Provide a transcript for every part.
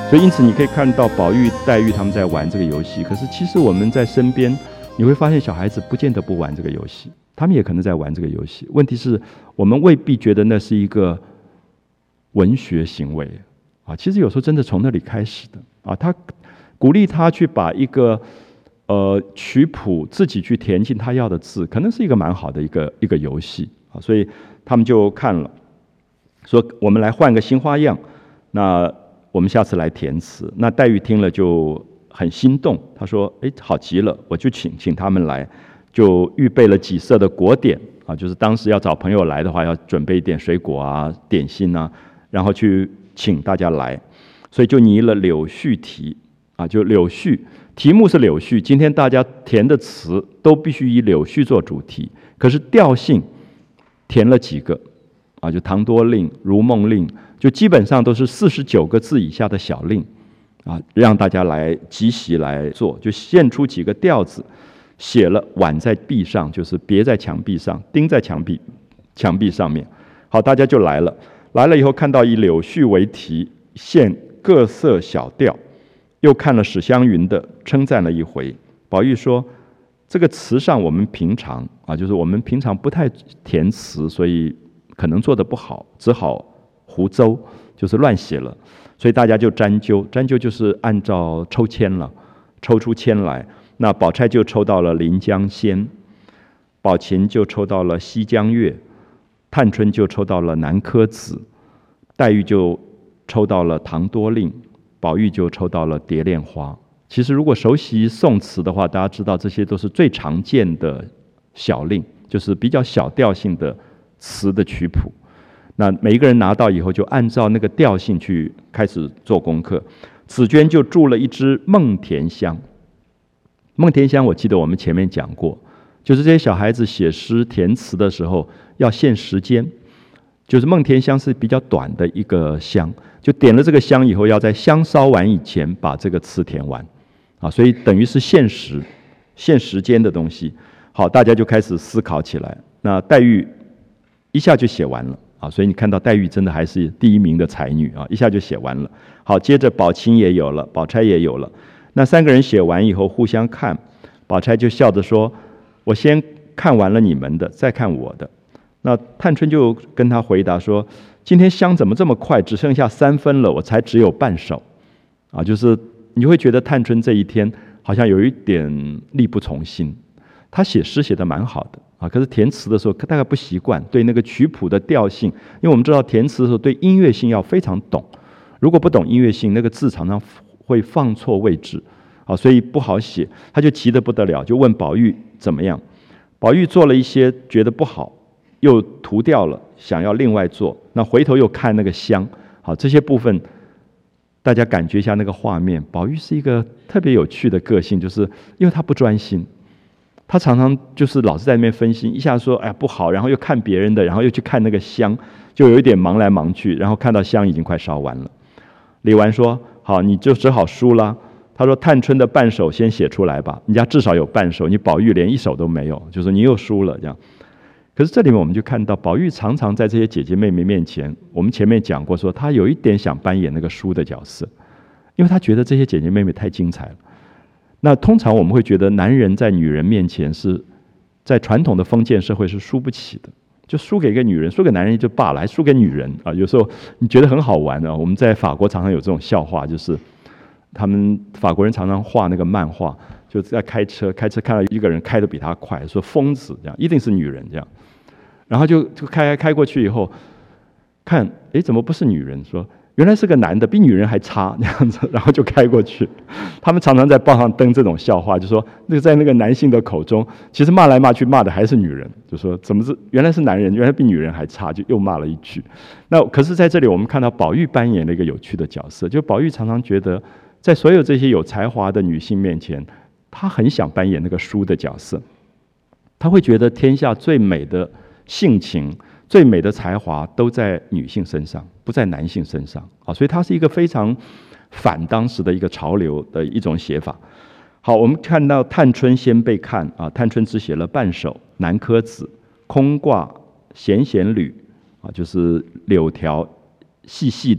所以因此你可以看到宝玉、黛玉他们在玩这个游戏，可是其实我们在身边，你会发现小孩子不见得不玩这个游戏，他们也可能在玩这个游戏。问题是我们未必觉得那是一个文学行为啊，其实有时候真的从那里开始的啊。他鼓励他去把一个曲谱自己去填进他要的字，可能是一个蛮好的一个游戏啊。所以他们就看了，说我们来换个新花样，那我们下次来填词。那黛玉听了就很心动，她说：“哎，好极了，我就请他们来，就预备了几色的果点啊，就是当时要找朋友来的话，要准备一点水果啊、点心啊，然后去请大家来，所以就拟了柳絮题啊，就柳絮，题目是柳絮。今天大家填的词都必须以柳絮做主题，可是调性填了几个啊，就唐多令、如梦令。”就基本上都是49个字以下的小令啊，让大家来集习来做，就献出几个调子，写了挽在壁上，就是别在墙壁上，钉在墙壁上面。好，大家就来了。来了以后，看到以柳絮为题，献各色小调，又看了史湘云的，称赞了一回。宝玉说：“这个词上我们平常啊，就是我们平常不太填词，所以可能做得不好，只好胡诌，就是乱写了，所以大家就沾灸，沾灸就是按照抽签了，抽出签来。那宝钗就抽到了临江仙，宝琴就抽到了西江月，探春就抽到了南柯子，黛玉就抽到了唐多令，宝玉就抽到了蝶恋花。其实如果熟悉宋词的话，大家知道这些都是最常见的小令，就是比较小调性的词的曲谱。那每一个人拿到以后，就按照那个调性去开始做功课。紫娟就注了一支梦田香。梦田香，我记得我们前面讲过，就是这些小孩子写诗填词的时候要限时间，就是梦田香是比较短的一个香，就点了这个香以后，要在香烧完以前把这个词填完啊，所以等于是限时间的东西。好，大家就开始思考起来。那黛玉一下就写完了。所以你看到黛玉真的还是第一名的才女啊，一下就写完了。好，接着宝琴也有了，宝钗也有了。那3个人写完以后互相看，宝钗就笑着说：“我先看完了你们的，再看我的。”那探春就跟他回答说：“今天香怎么这么快，只剩下3分了，我才只有半首。”啊，就是你会觉得探春这一天好像有一点力不从心。她写诗写得蛮好的。可是填词的时候大概不习惯，对那个曲谱的调性，因为我们知道填词的时候对音乐性要非常懂，如果不懂音乐性，那个字常常会放错位置，所以不好写。他就急得不得了，就问宝玉怎么样。宝玉做了一些觉得不好，又涂掉了，想要另外做。那回头又看那个香，好，这些部分大家感觉一下那个画面。宝玉是一个特别有趣的个性，就是因为他不专心。他常常就是老是在那边分析，一下说哎呀不好，然后又看别人的，然后又去看那个香，就有一点忙来忙去，然后看到香已经快烧完了。李纨说：“好，你就只好输了。”他说：“探春的半首先写出来吧，人家至少有半首，你宝玉连1首都没有，就说你又输了这样。”可是这里面我们就看到，宝玉常常在这些姐姐妹妹面前，我们前面讲过说，他有一点想扮演那个输的角色，因为他觉得这些姐姐妹妹太精彩了。那通常我们会觉得男人在女人面前是在传统的封建社会是输不起的，就输给一个女人，输给男人就罢了，还输给女人啊！有时候你觉得很好玩啊。我们在法国常常有这种笑话，就是他们法国人常常画那个漫画，就在开车看到一个人开得比他快，说疯子这样，一定是女人这样，然后就开过去以后看，哎，怎么不是女人？说原来是个男的，比女人还差这样子，然后就开过去。他们常常在报上登这种笑话，就说那个在那个男性的口中，其实骂来骂去骂的还是女人，就说怎么是原来是男人，原来比女人还差，就又骂了一句。那可是在这里我们看到宝玉扮演了一个有趣的角色，就宝玉常常觉得在所有这些有才华的女性面前，他很想扮演那个输的角色。他会觉得天下最美的性情、最美的才华都在女性身上，不在男性身上啊，所以他是一个非常反当时的一个潮流的一种写法。好，我们看到探春先被看啊，探春只写了半首，南柯子、空挂、弦弦缕啊，就是柳条细细的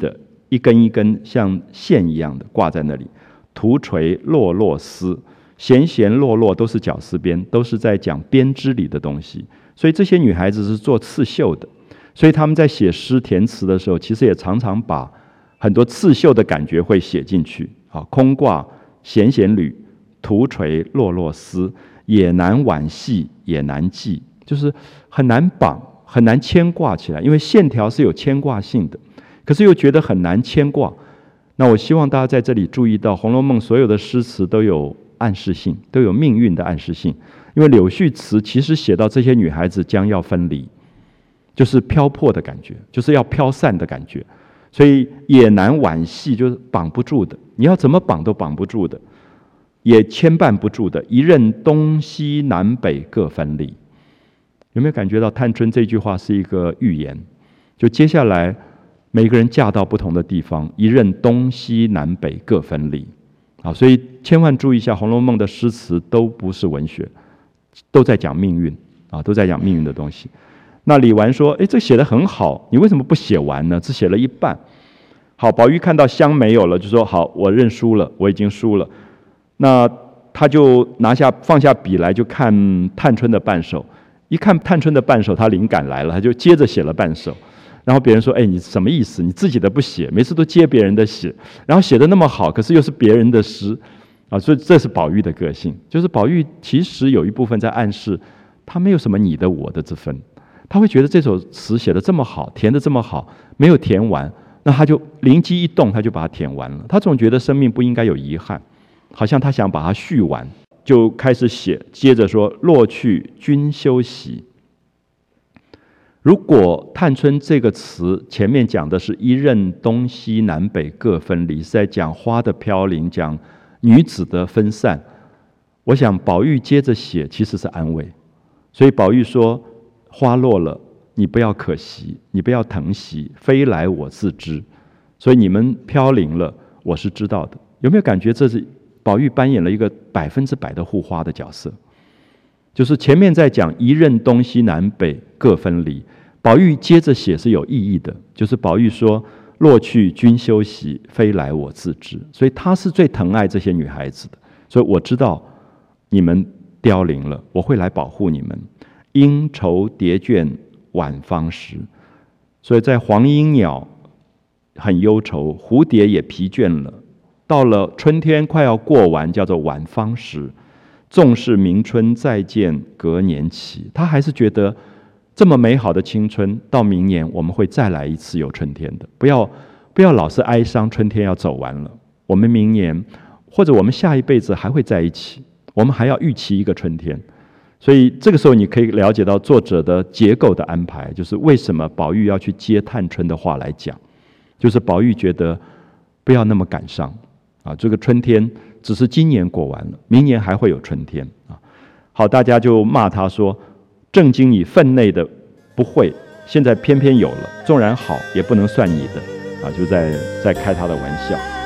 一根一根像线一样的挂在那里，涂垂落落丝，弦弦落落都是绞丝边，都是在讲编织里的东西。所以这些女孩子是做刺绣的，所以他们在写诗填词的时候，其实也常常把很多刺绣的感觉会写进去。空挂弦弦缕，涂垂落落丝，也难挽系，也难系，就是很难绑，很难牵挂起来，因为线条是有牵挂性的，可是又觉得很难牵挂。那我希望大家在这里注意到，《红楼梦》所有的诗词都有暗示性，都有命运的暗示性。因为柳絮词其实写到这些女孩子将要分离，就是飘泊的感觉，就是要飘散的感觉，所以也难挽系，就是绑不住的，你要怎么绑都绑不住的，也牵绊不住的，一任东西南北各分离。有没有感觉到探春这句话是一个预言？就接下来每个人嫁到不同的地方，一任东西南北各分离。所以千万注意一下，《红楼梦》的诗词都不是文学，都在讲命运都在讲命运的东西。那李纨说：“这写得很好，你为什么不写完呢？只写了一半。”好，宝玉看到香没有了，就说：“好，我认输了，我已经输了。”那他就放下笔来，就看探春的半首。一看探春的半首，他灵感来了，他就接着写了半首。然后别人说：“你什么意思？你自己的不写，每次都接别人的写，然后写得那么好，可是又是别人的诗。”所以这是宝玉的个性，就是宝玉其实有一部分在暗示，他没有什么你的我的之分，他会觉得这首词写得这么好，填得这么好，没有填完，那他就灵机一动，他就把它填完了。他总觉得生命不应该有遗憾，好像他想把它续完，就开始写，接着说：“落去君休息。”如果探春这个词前面讲的是一任东西南北各分离，是在讲花的飘零，讲女子的分散，我想宝玉接着写其实是安慰。所以宝玉说：“花落了，你不要可惜，你不要疼惜，飞来我自知。所以你们飘零了，我是知道的。”有没有感觉这是宝玉扮演了一个100%的护花的角色？就是前面在讲一任东西南北各分离，宝玉接着写是有意义的，就是宝玉说：“落去君休息，飞来我自知。”所以他是最疼爱这些女孩子的，所以我知道你们凋零了，我会来保护你们。莺愁蝶倦晚芳时，所以在黄莺鸟很忧愁，蝴蝶也疲倦了，到了春天快要过完，叫做晚芳时。纵是明春再见隔年期，他还是觉得这么美好的青春，到明年我们会再来一次有春天的。不要老是哀伤春天要走完了，我们明年或者我们下一辈子还会在一起，我们还要预期一个春天。所以这个时候你可以了解到作者的结构的安排，就是为什么宝玉要去接探春的话来讲，就是宝玉觉得不要那么感伤这个春天只是今年过完了，明年还会有春天好，大家就骂他说：“正经你分内的不会，现在偏偏有了，纵然好也不能算你的就在开他的玩笑。